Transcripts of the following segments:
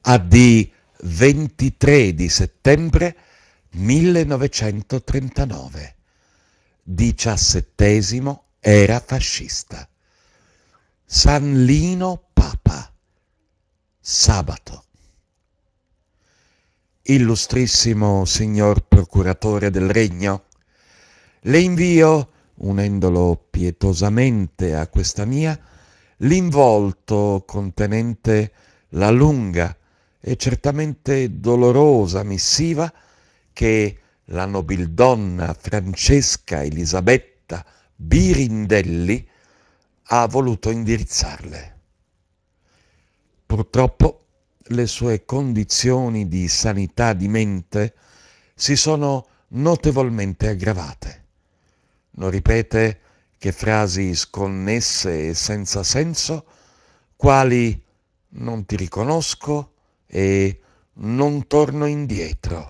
AD 23 di settembre 1939. 17° era fascista. San Lino Papa. Sabato. Illustrissimo signor procuratore del Regno, le invio, unendolo pietosamente a questa mia, l'involto contenente la lunga e certamente dolorosa missiva che la nobildonna Francesca Elisabetta Birindelli ha voluto indirizzarle. Purtroppo le sue condizioni di sanità di mente si sono notevolmente aggravate. Non ripete che frasi sconnesse e senza senso, quali non ti riconosco e non torno indietro.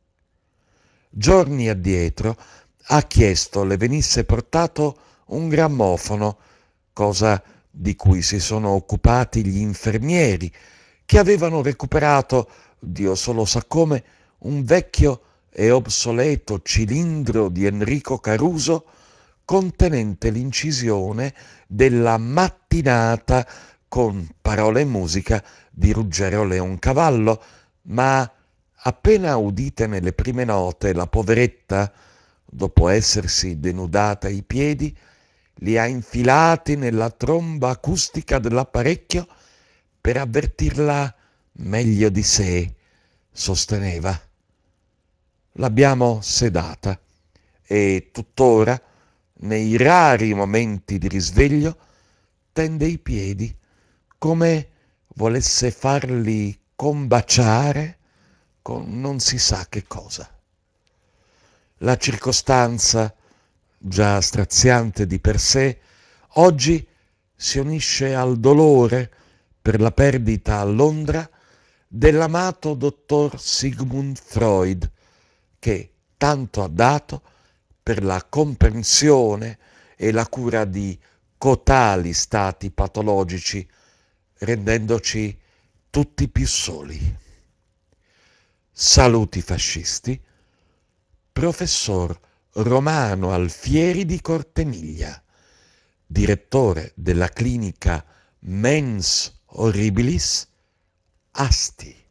Giorni addietro ha chiesto le venisse portato un grammofono, cosa di cui si sono occupati gli infermieri, che avevano recuperato, Dio solo sa come, un vecchio e obsoleto cilindro di Enrico Caruso contenente l'incisione della mattinata con parole e musica di Ruggero Leoncavallo, ma appena udite le prime note, la poveretta, dopo essersi denudata i piedi, li ha infilati nella tromba acustica dell'apparecchio per avvertirla meglio di sé, sosteneva. L'abbiamo sedata e tuttora, nei rari momenti di risveglio, tende i piedi come volesse farli combaciare con non si sa che cosa. La circostanza, già straziante di per sé, oggi si unisce al dolore per la perdita a Londra dell'amato dottor Sigmund Freud, che tanto ha dato per la comprensione e la cura di cotali stati patologici, rendendoci tutti più soli. Saluti fascisti, professor Romano Alfieri di Cortemiglia, direttore della clinica Mens Horribilis, Asti.